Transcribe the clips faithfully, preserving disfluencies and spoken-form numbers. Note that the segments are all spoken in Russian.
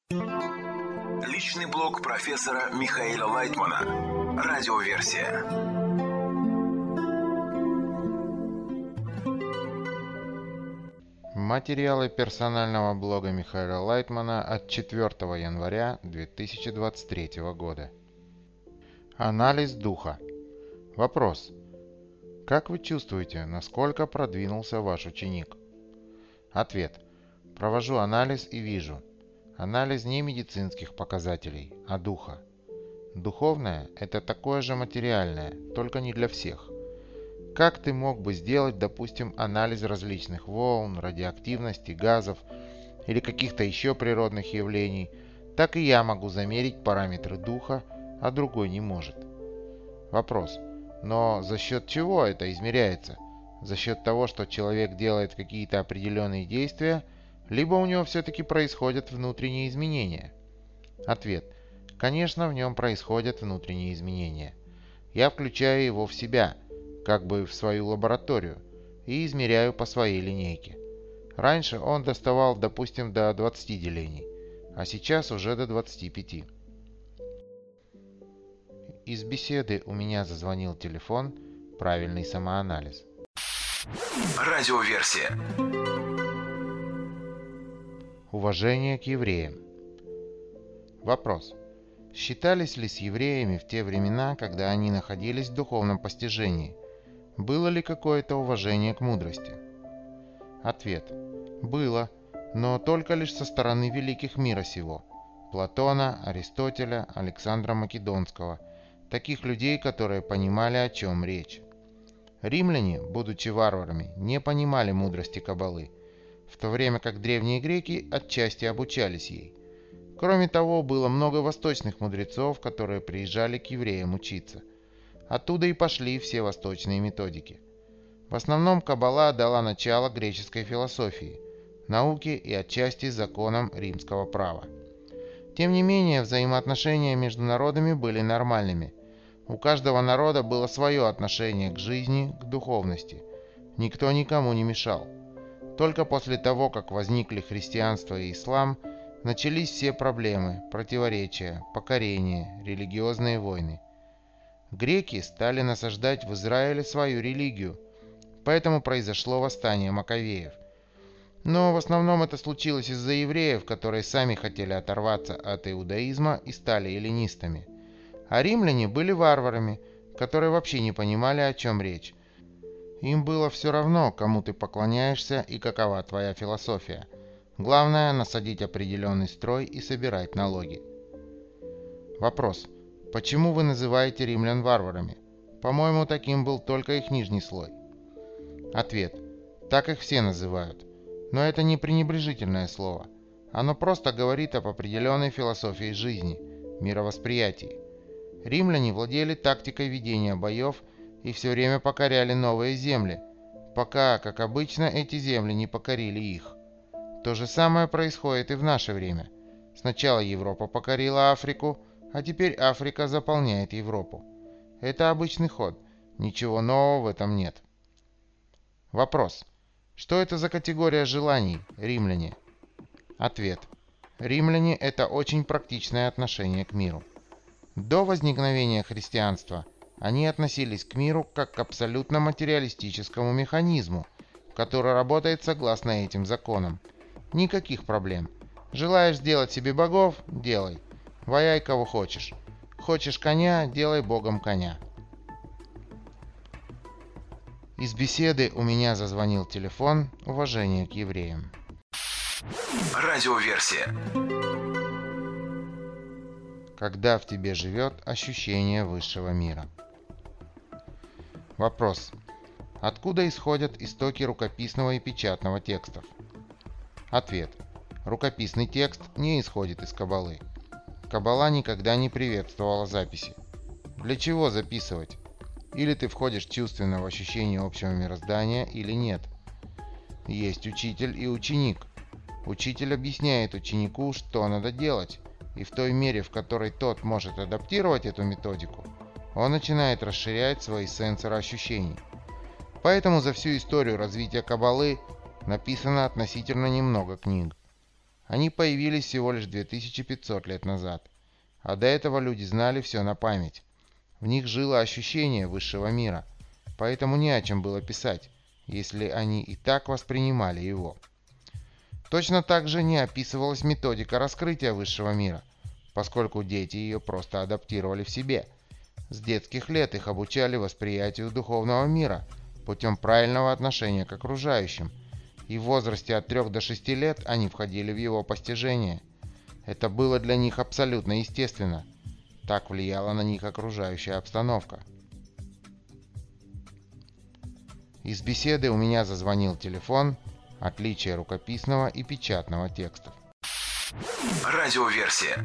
Личный блог профессора Михаила Лайтмана. Радиоверсия. Материалы персонального блога Михаила Лайтмана от четвёртого января две тысячи двадцать третьего года. Анализ духа. Вопрос. Как вы чувствуете, насколько продвинулся ваш ученик? Ответ. Провожу анализ и вижу. Анализ не медицинских показателей, а духа. Духовное – это такое же материальное, только не для всех. Как ты мог бы сделать, допустим, анализ различных волн, радиоактивности, газов или каких-то еще природных явлений, так и я могу замерить параметры духа, а другой не может. Вопрос. Но за счет чего это измеряется? За счет того, что человек делает какие-то определенные действия, либо у него все-таки происходят внутренние изменения? Ответ. Конечно, в нем происходят внутренние изменения. Я включаю его в себя, как бы в свою лабораторию, и измеряю по своей линейке. Раньше он доставал, допустим, до двадцати делений, а сейчас уже до двадцати пяти. Из беседы у меня зазвонил телефон. Правильный самоанализ. Радиоверсия. Уважение к евреям. Вопрос. Считались ли с евреями в те времена, когда они находились в духовном постижении? Было ли какое-то уважение к мудрости? Ответ. Было, но только лишь со стороны великих мира сего. Платона, Аристотеля, Александра Македонского. Таких людей, которые понимали, о чем речь. Римляне, будучи варварами, не понимали мудрости Каббалы, в то время как древние греки отчасти обучались ей. Кроме того, было много восточных мудрецов, которые приезжали к евреям учиться. Оттуда и пошли все восточные методики. В основном Каббала дала начало греческой философии, науке и отчасти законам римского права. Тем не менее, взаимоотношения между народами были нормальными. У каждого народа было свое отношение к жизни, к духовности. Никто никому не мешал. Только после того, как возникли христианство и ислам, начались все проблемы, противоречия, покорения, религиозные войны. Греки стали насаждать в Израиле свою религию, поэтому произошло восстание Маковеев. Но в основном это случилось из-за евреев, которые сами хотели оторваться от иудаизма и стали эллинистами. А римляне были варварами, которые вообще не понимали, о чем речь. Им было все равно, кому ты поклоняешься и какова твоя философия. Главное – насадить определенный строй и собирать налоги. Вопрос. Почему вы называете римлян варварами? По-моему, таким был только их нижний слой. Ответ. Так их все называют. Но это не пренебрежительное слово. Оно просто говорит об определенной философии жизни, мировосприятии. Римляне владели тактикой ведения боев и все время покоряли новые земли, пока, как обычно, эти земли не покорили их. То же самое происходит и в наше время. Сначала Европа покорила Африку, а теперь Африка заполняет Европу. Это обычный ход, ничего нового в этом нет. Вопрос. Что это за категория желаний, римляне? Ответ. Римляне – это очень практичное отношение к миру. До возникновения христианства они относились к миру как к абсолютно материалистическому механизму, который работает согласно этим законам. Никаких проблем. Желаешь сделать себе богов – делай. Ваяй кого хочешь. Хочешь коня – делай богом коня. Из беседы у меня зазвонил телефон. Уважение к евреям. Радиоверсия. Когда в тебе живет ощущение высшего мира. Вопрос. Откуда исходят истоки рукописного и печатного текстов? Ответ. Рукописный текст не исходит из Каббалы. Каббала никогда не приветствовала записи. Для чего записывать? Или ты входишь чувственно в ощущение общего мироздания, или нет. Есть учитель и ученик. Учитель объясняет ученику, что надо делать, и в той мере, в которой тот может адаптировать эту методику, он начинает расширять свои сенсоры ощущений. Поэтому за всю историю развития Каббалы написано относительно немного книг. Они появились всего лишь две тысячи пятьсот лет назад, а до этого люди знали все на память. В них жило ощущение высшего мира, поэтому не о чем было писать, если они и так воспринимали его. Точно так же не описывалась методика раскрытия высшего мира, поскольку дети ее просто адаптировали в себе. С детских лет их обучали восприятию духовного мира путем правильного отношения к окружающим, и в возрасте от трёх до шести лет они входили в его постижение. Это было для них абсолютно естественно. Так влияла на них окружающая обстановка. Из беседы у меня зазвонил телефон. Отличие рукописного и печатного текстов. Радиоверсия.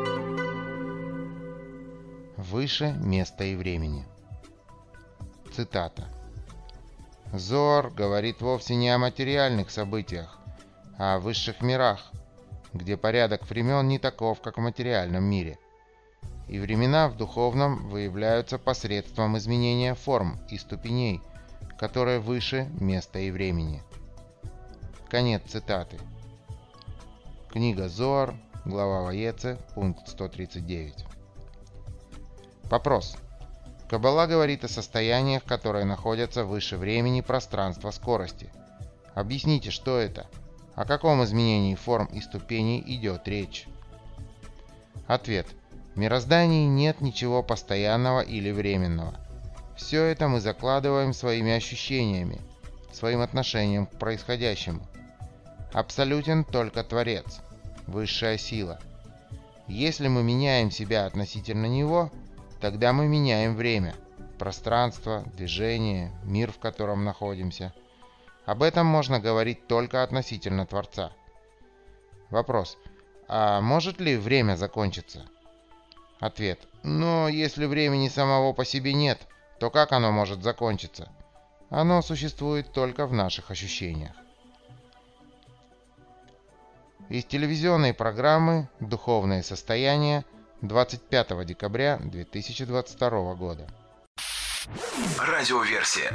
Выше места и времени. Цитата. Зоар говорит вовсе не о материальных событиях, а о высших мирах, где порядок времен не таков, как в материальном мире. И времена в духовном выявляются посредством изменения форм и ступеней, которые выше места и времени. Конец цитаты. Книга Зоар, глава Ваеце, пункт сто тридцать девять. Вопрос. Каббала говорит о состояниях, которые находятся выше времени, пространства, скорости. Объясните, что это? О каком изменении форм и ступеней идет речь? Ответ. В мироздании нет ничего постоянного или временного. Все это мы закладываем своими ощущениями, своим отношением к происходящему. Абсолютен только Творец, высшая сила. Если мы меняем себя относительно Него, тогда мы меняем время, пространство, движение, мир, в котором находимся. Об этом можно говорить только относительно Творца. Вопрос. А может ли время закончиться? Ответ. Но если времени самого по себе нет, то как оно может закончиться? Оно существует только в наших ощущениях. Из телевизионной программы «Духовное состояние» двадцать пятого декабря две тысячи двадцать второго года. Радиоверсия.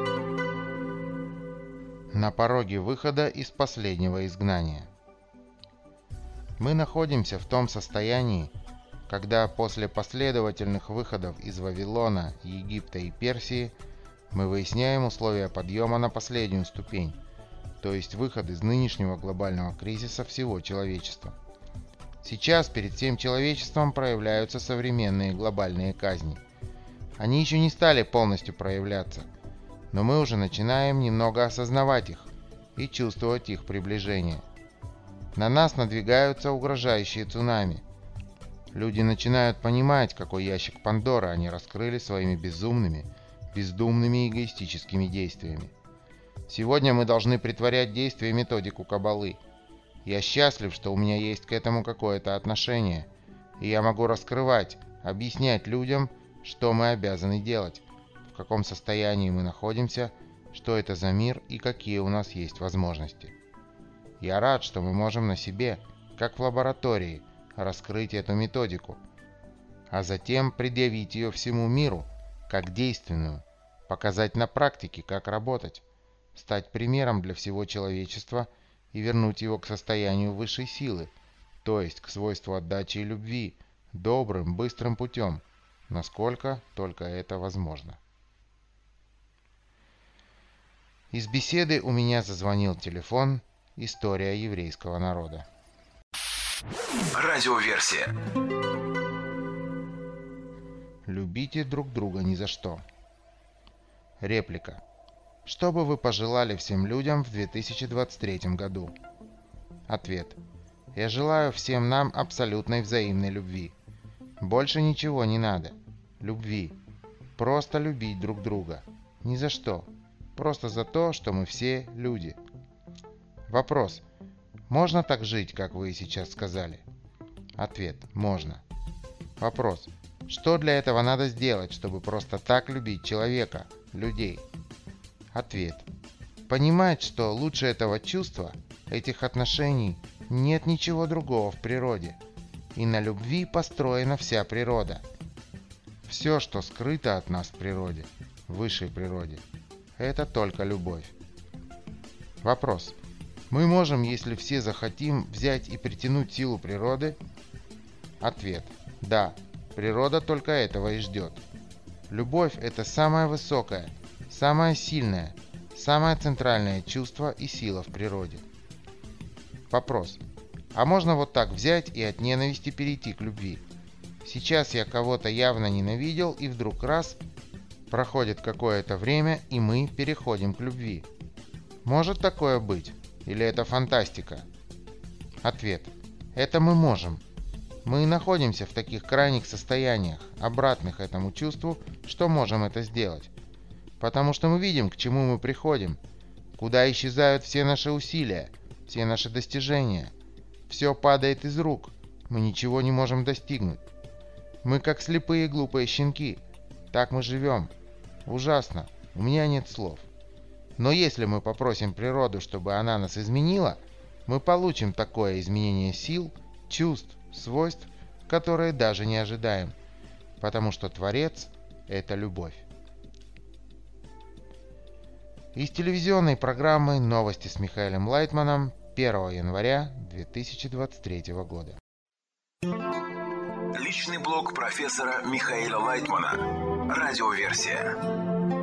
На пороге выхода из последнего изгнания. Мы находимся в том состоянии, когда после последовательных выходов из Вавилона, Египта и Персии мы выясняем условия подъема на последнюю ступень, то есть выход из нынешнего глобального кризиса всего человечества. Сейчас перед всем человечеством проявляются современные глобальные казни. Они еще не стали полностью проявляться, но мы уже начинаем немного осознавать их и чувствовать их приближение. На нас надвигаются угрожающие цунами. Люди начинают понимать, какой ящик Пандоры они раскрыли своими безумными, бездумными эгоистическими действиями. Сегодня мы должны претворять действие и методику Каббалы. Я счастлив, что у меня есть к этому какое-то отношение, и я могу раскрывать, объяснять людям, что мы обязаны делать, в каком состоянии мы находимся, что это за мир и какие у нас есть возможности. Я рад, что мы можем на себе, как в лаборатории, раскрыть эту методику, а затем предъявить ее всему миру, как действенную, показать на практике, как работать, стать примером для всего человечества и вернуть его к состоянию высшей силы, то есть к свойству отдачи и любви, добрым, быстрым путем, насколько только это возможно. Из беседы у меня зазвонил телефон. История еврейского народа. Радиоверсия. Любите друг друга ни за что. Реплика. Что бы вы пожелали всем людям в две тысячи двадцать третьем году? Ответ. Я желаю всем нам абсолютной взаимной любви. Больше ничего не надо. Любви. Просто любить друг друга. Ни за что. Просто за то, что мы все люди. Вопрос. Можно так жить, как вы сейчас сказали? Ответ. Можно. Вопрос. Что для этого надо сделать, чтобы просто так любить человека, людей? Ответ. Понимать, что лучше этого чувства, этих отношений, нет ничего другого в природе. И на любви построена вся природа. Все, что скрыто от нас в природе, в высшей природе, это только любовь. Вопрос. Мы можем, если все захотим, взять и притянуть силу природы? Ответ. Да, природа только этого и ждет. Любовь – это самое высокое, самое сильное, самое центральное чувство и сила в природе. Вопрос. А можно вот так взять и от ненависти перейти к любви? Сейчас я кого-то явно ненавидел, и вдруг раз, проходит какое-то время, и мы переходим к любви. Может такое быть? Или это фантастика? Ответ. Это мы можем. Мы находимся в таких крайних состояниях, обратных этому чувству, что можем это сделать. Потому что мы видим, к чему мы приходим, куда исчезают все наши усилия, все наши достижения. Все падает из рук, мы ничего не можем достигнуть. Мы как слепые глупые щенки. Так мы живем. Ужасно, у меня нет слов. Но если мы попросим природу, чтобы она нас изменила, мы получим такое изменение сил, чувств, свойств, которые даже не ожидаем, потому что Творец – это любовь. Из телевизионной программы «Новости с Михаилом Лайтманом» первого января две тысячи двадцать третьего года. Личный блог профессора Михаила Лайтмана. Радиоверсия.